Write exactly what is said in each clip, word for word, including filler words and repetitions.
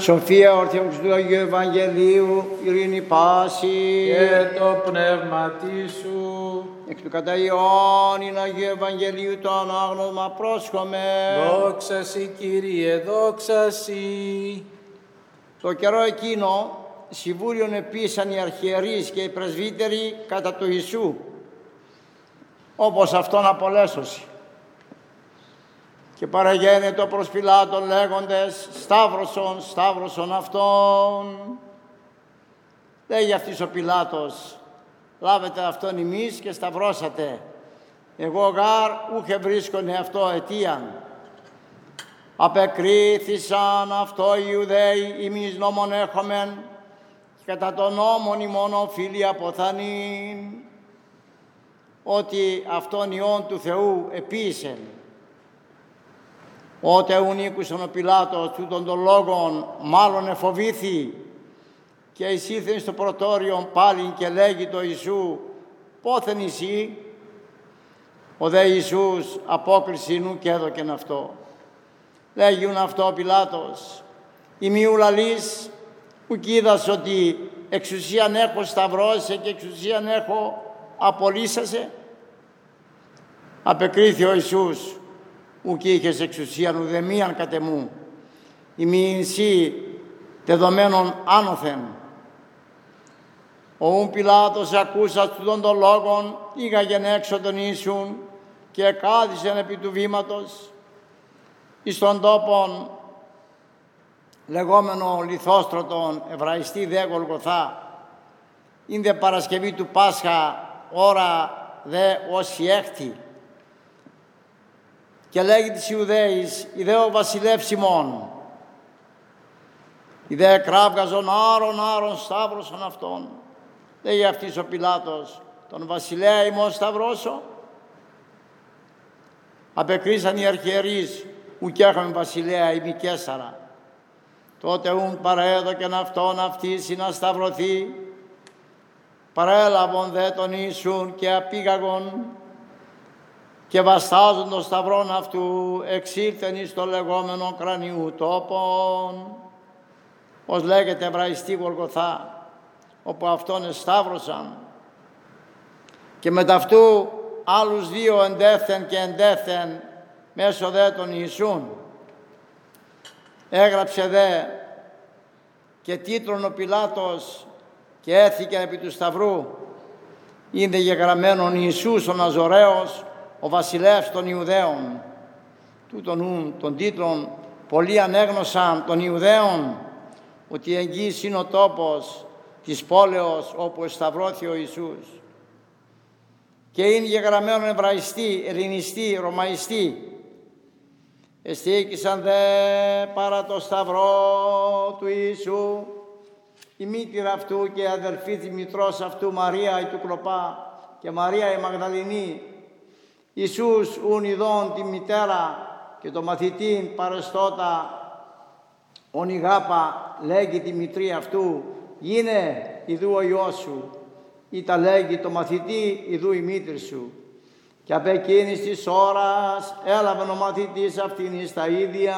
Σοφία ορθιόξου του Αγίου Ευαγγελίου, ειρήνη πάση και το πνεύμα σου. Εκ του κατά Ιωάννην Αγίου Ευαγγελίου το ανάγνωσμα πρόσχομαι. Δόξα σοι, Κύριε, δόξα σοι. Το καιρό εκείνο συμβούλιον επίσαν οι αρχιερείς και οι πρεσβύτεροι κατά του Ιησού, όπως αυτόν απολέσωση. Και παραγένετο προς Πιλάτων λέγοντες, Σταύρωσον, Σταύρωσον αυτόν. Λέγει αυτής ο Πιλάτος, λάβετε αυτόν ημείς και σταυρώσατε. Εγώ γάρ ούχε βρίσκον αυτό αιτίαν. Απεκρίθησαν αυτό οι Ιουδαίοι, ημείς νόμον έχομεν, και κατά τον νόμον ημών οφείλει αποθανήν, ότι αυτόν Υιόν του Θεού επίησεν. Ότε ουν ήκουσον ο Πιλάτος τούτων των λόγων, μάλλον εφοβήθη και εισήλθεν στο πρωτόριον πάλιν και λέγει το Ιησού, πόθεν εσύ? Ο δε Ιησούς απόκριση νου και έδωκεν αυτό. Λέγιουν αυτό ο Πιλάτος, ημιού λαλείς, ουκ είδας ότι εξουσίαν έχω σταυρώσαι και εξουσίαν έχω απολύσασε? Απεκρίθη ο Ιησούς, ουκ είχες εξουσίαν ουδεμίαν κατ' εμού, ημίν σοι δεδομένων άνωθεν. Ο ουν Πιλάτος ακούσας τούτων των λόγων, ήγαγεν έξω τον Ιησούν και εκάδισεν επί του βήματος εις τον τόπον λεγόμενο Λιθόστρωτον, Εβραϊστή δε Γολγοθά, είναι δε Παρασκευή του Πάσχα, ώρα δε όσοι έκτη. Και λέγει της Ιουδαίης, ιδέ ο βασιλεύς ημών, ιδέ κράβγαζον άρον άρον σταύρωσον αυτόν. Λέγει αυτής ο Πιλάτος, τον βασιλέα ημών σταυρώσω? Απεκρίσαν οι αρχιερείς, ουκ έχαμε βασιλέα ημί Καίσαρα. Τότε ουν παραέδωκεν αυτόν αυτής να σταυρωθεί. Παρέλαβον δε τον Ιησούν και απήγαγον και βαστάζον τον σταυρόν αυτού εξήλθεν εις το λεγόμενο κρανιού τόπον, ως λέγεται Εβραϊστή Γολγοθά, όπου αυτόν εσταύρωσαν. Και μετ' αυτού άλλους δύο εντέθεν και εντέθεν μέσω δε των Ιησούν. Έγραψε δε και τίτλον ο Πιλάτος και έθηκε επί του σταυρού, είναι γεγραμμένον Ιησούς ο Ναζωραίος, ο βασιλεύς των Ιουδαίων. Τούτον ούν των τίτλων πολλοί ανέγνωσαν των Ιουδαίων, ότι εγγύης είναι ο τόπος της πόλεως όπου εσταυρώθη ο Ιησούς. Και είναι γεγραμμένον Εβραϊστή, Ελληνιστή, Ρωμαϊστή. Εστίκησαν δε παρά το σταυρό του Ιησού η μήτηρα αυτού και η αδερφή της μητρός αυτού Μαρία η του Κλοπά και Μαρία η Μαγδαληνή. Ιησούς ουν ειδών τη μητέρα και το μαθητήν παρεστώτα ον ηγάπα λέγει τη μητρή αυτού, γίνε ιδού ο Υιός σου, ή τα λέγει το μαθητή ιδού η μήτρη σου. Και απ' εκείνης της ώρας έλαβε ο μαθητής αυτήν εις τα ίδια.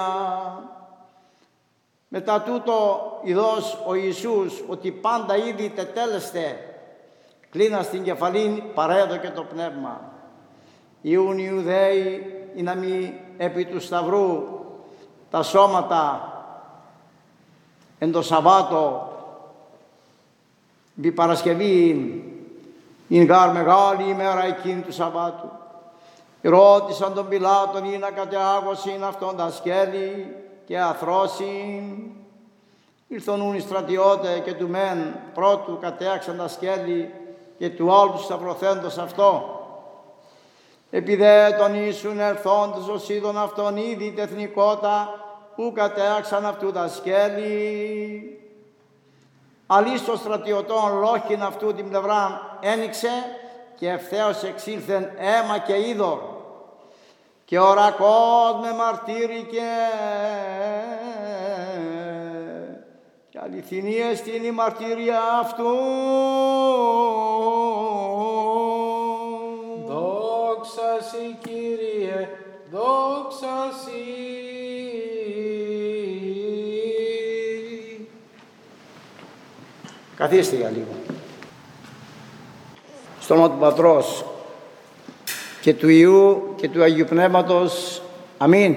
Μετά τούτο ειδός ο Ιησούς ότι πάντα ήδη τετέλεστε, κλείνα στην κεφαλήν παρέδωκε το πνεύμα. Ιούν οι Ιουδαίοι ή να μη επί του σταυρού τα σώματα εν το Σαββάτο επί Παρασκευή είναι γάρ μεγάλη ημέρα εκείνη του Σαββάτου. Ρώτησαν τον Πιλάτον ή να κατεάγωσιν αυτόν τα σκέλη και αθρώσιν. Ήλθον ούν οι στρατιώτε και του μεν πρώτου κατέαξαν τα σκέλη και του άλλου σταυρωθέντος αυτό. Επιδέ τον Ιησούν ερθόντες ως είδων αυτόν ήδη τεθνικότα που κατέαξαν αυτού τα σκέλη. Αλής των στρατιωτών λόχιν αυτού την πλευρά ένοιξε και ευθέως εξήλθεν αίμα και είδωρ. Και ο ρακός με μαρτύρηκε και αληθινή εστίν η μαρτυρία αυτού. Δόξα σοι, Κύριε, δόξα σοι. Καθίστε για λίγο. Στο όνομα του Πατρός και του Υιού και του Αγίου Πνεύματος. Αμήν.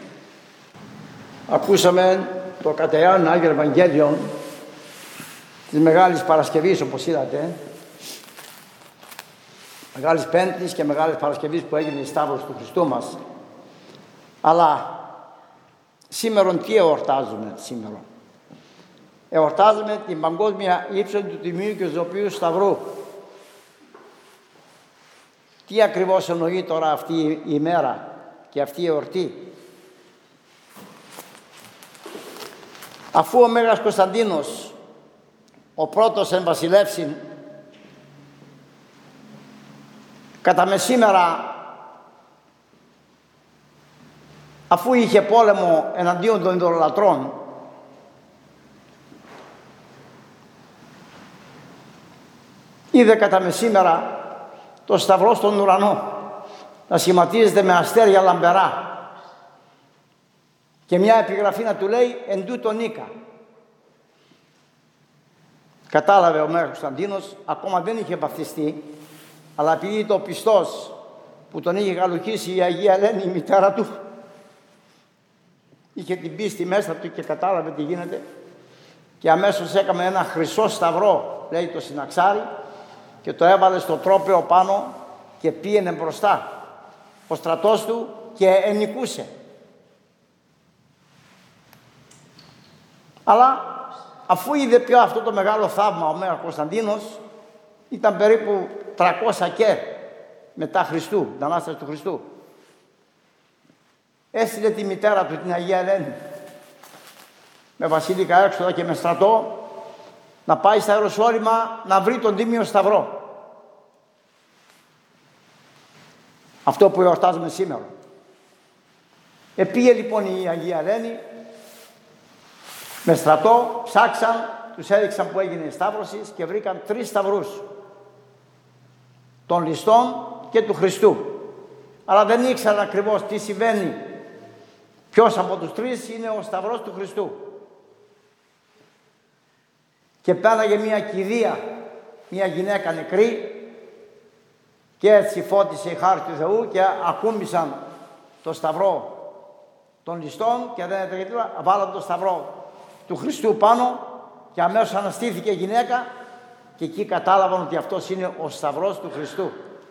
Ακούσαμε το κατ' Άγιο Ευαγγέλιο της Μεγάλης Παρασκευής, όπως είδατε, Μεγάλης Πέμπτης και Μεγάλης Παρασκευής που έγινε η Σταύρος του Χριστού μας. Αλλά σήμερα τι εορτάζουμε σήμερα? Εορτάζουμε την παγκόσμια ύψωση του Τιμίου και Ζωοποιού Σταυρού. Τι ακριβώς εννοεί τώρα αυτή η ημέρα και αυτή η εορτή? Αφού ο Μέγας Κωνσταντίνος, ο πρώτος εν βασιλεύσιν, κατά μεσήμερα, αφού είχε πόλεμο εναντίον των ειδωλολατρών, είδε κατά μεσήμερα το σταυρό στον ουρανό να σχηματίζεται με αστέρια λαμπερά και μια επιγραφή να του λέει «Εν τούτο νίκα». Κατάλαβε ο Μέγας Κωνσταντίνος, ακόμα δεν είχε βαπτιστεί, αλλά επειδή το πιστός που τον είχε γαλουχίσει η Αγία Ελένη, η μητέρα του, είχε την πίστη μέσα του και κατάλαβε τι γίνεται, και αμέσως έκαμε ένα χρυσό σταυρό, λέει το συναξάρι, και το έβαλε στο τρόπαιο πάνω και πήγαινε μπροστά ο στρατός του και ενικούσε. Αλλά αφού είδε πια αυτό το μεγάλο θαύμα ο Μέγας Κωνσταντίνος, ήταν περίπου τριακόσια και μετά Χριστού, την Ανάσταση του Χριστού, έστειλε τη μητέρα του, την Αγία Ελένη, με βασιλικά έξοδα και με στρατό, να πάει στα Ιεροσόλυμα να βρει τον Τίμιο Σταυρό. Αυτό που εορτάζουμε σήμερα. Επήγε λοιπόν η Αγία Ελένη με στρατό, ψάξαν, τους έδειξαν που έγινε η Σταύρωση και βρήκαν τρεις σταυρούς, των ληστών και του Χριστού. Αλλά δεν ήξεραν ακριβώς τι συμβαίνει, ποιος από τους τρεις είναι ο σταυρός του Χριστού. Και πέραγε μια κηδεία, μια γυναίκα νεκρή, και έτσι φώτισε η χάρη του Θεού και ακούμπησαν το σταυρό των ληστών και δεν έτρεχε τίποτα, βάλαν το σταυρό του Χριστού πάνω και αμέσως αναστήθηκε η γυναίκα και εκεί κατάλαβαν ότι αυτός είναι ο σταυρός του Χριστού.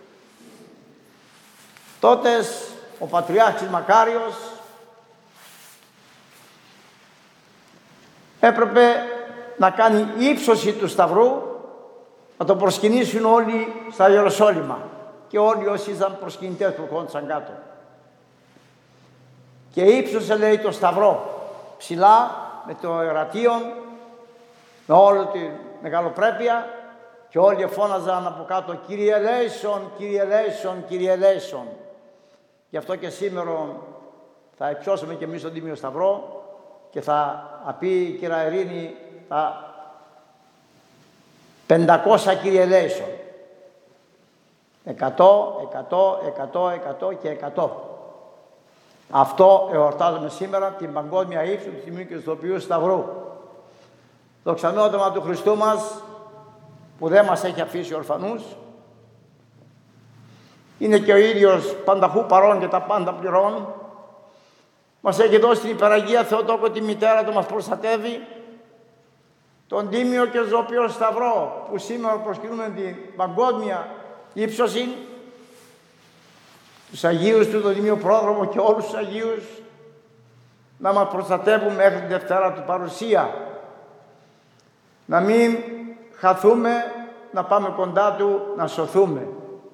Τότε ο Πατριάρχης Μακάριος έπρεπε να κάνει ύψωση του σταυρού, να το προσκυνήσουν όλοι στα Ιεροσόλυμα και όλοι όσοι ήταν προσκυνητές που ερχόντουσαν κάτω. Και ύψωσε, λέει, το σταυρό ψηλά με το ερατίον, με όλη τη μεγαλοπρέπεια, και όλοι φώναζαν από κάτω «Κύριε ελέησον, Κύριε ελέησον, Κύριε ελέησον». Γι' αυτό και σήμερα θα υψώσουμε και εμείς τον Τίμιο Σταυρό και θα πει η κυρία Ειρήνη τα πεντακόσια Κύριε ελέησον. Εκατό, εκατό, εκατό, εκατό και εκατό. Αυτό εορτάζουμε σήμερα, την παγκόσμια ύψωση του Τιμίου και Ζωοποιού Σταυρού. Δοξανό το όνομα του Χριστού μας, που δεν μας έχει αφήσει ορφανούς. Είναι και ο ίδιος πανταχού παρών και τα πάντα πληρών. Μας έχει δώσει την υπεραγία Θεοτόκο, τη μητέρα του, μας προστατεύει. Τον Τίμιο και Ζωοποιό Σταυρό, που σήμερα προσκυνούμε την παγκόσμια ύψωση, τους Αγίους του, τον Τίμιο Πρόδρομο και όλους τους Αγίους, να μας προστατεύουν μέχρι τη Δευτέρα του παρουσία. Να μην χαθούμε, να πάμε κοντά του, να σωθούμε.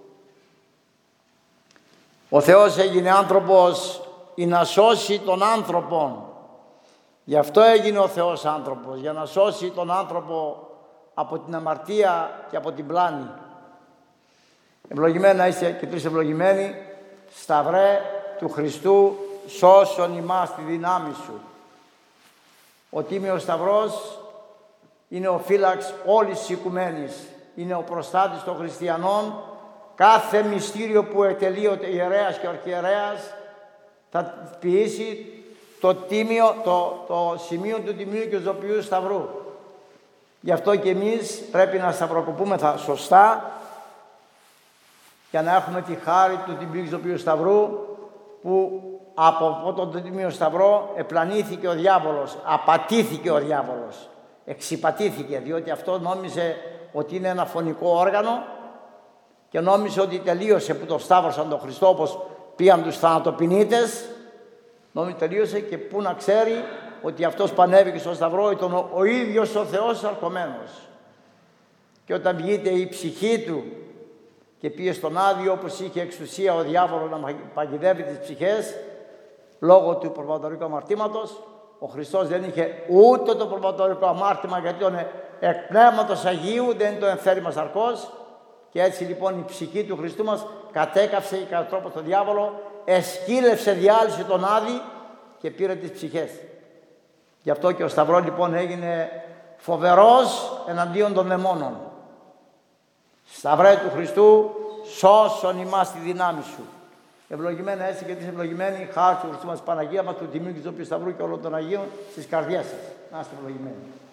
Ο Θεός έγινε άνθρωπος για να σώσει τον άνθρωπο. Γι' αυτό έγινε ο Θεός άνθρωπος, για να σώσει τον άνθρωπο από την αμαρτία και από την πλάνη. Ευλογημένα είστε και τρεις ευλογημένοι, Σταυρέ του Χριστού, σώσον ημάς τη δύνάμη σου. Ο Τίμιος Σταυρός είναι ο φύλαξ όλης της οικουμένης, είναι ο προστάτης των χριστιανών. Κάθε μυστήριο που ετελείωται ιερέας και αρχιερέας θα ποιήσει το, τίμιο, το, το σημείο του Τιμίου και Ζωοποιού Σταυρού. Γι' αυτό και εμείς πρέπει να σταυροκοπούμεθα σωστά για να έχουμε τη χάρη του Τιμίου του Οποίου Σταυρού, που από αυτό τον Τιμίο Σταυρό επλανήθηκε ο διάβολος, απατήθηκε ο διάβολος, εξυπατήθηκε, διότι αυτό νόμιζε ότι είναι ένα φωνικό όργανο και νόμιζε ότι τελείωσε που το σταύρωσαν τον Χριστό, όπως πήγαν τους θανατοποινήτες. Νόμιζε τελείωσε, και πού να ξέρει ότι αυτός που ανέβηκε στον Σταυρό ήταν ο, ο ίδιος ο Θεός αρκωμένος. Και όταν βγήκε η ψυχή του και πήγε στον Άδειο, όπως είχε εξουσία ο διάβολος να παγιδεύει τις ψυχές λόγω του προβατορικού αμαρτήματος, ο Χριστός δεν είχε ούτε το προβατορικό αμάρτημα, γιατί ήταν εκ πνεύματος Αγίου, δεν το εμφέρει σαρκός. Και έτσι λοιπόν η ψυχή του Χριστού μας κατέκαυσε κατά τρόπο στον διάβολο, εσκύλευσε, διάλυσε τον Άδη και πήρε τις ψυχές. Γι' αυτό και ο Σταυρός λοιπόν έγινε φοβερός εναντίον των δαιμόνων. Σταυρέ του Χριστού, σώσον ημάς τη δύναμη σου. Ευλογημένα έτσι και τις ευλογημένη χάρη του Χριστού μας, Παναγία μας, του Τιμίου και του Οποίου Σταυρού και όλων των Αγίων στις καρδιές σας. Να είστε ευλογημένοι.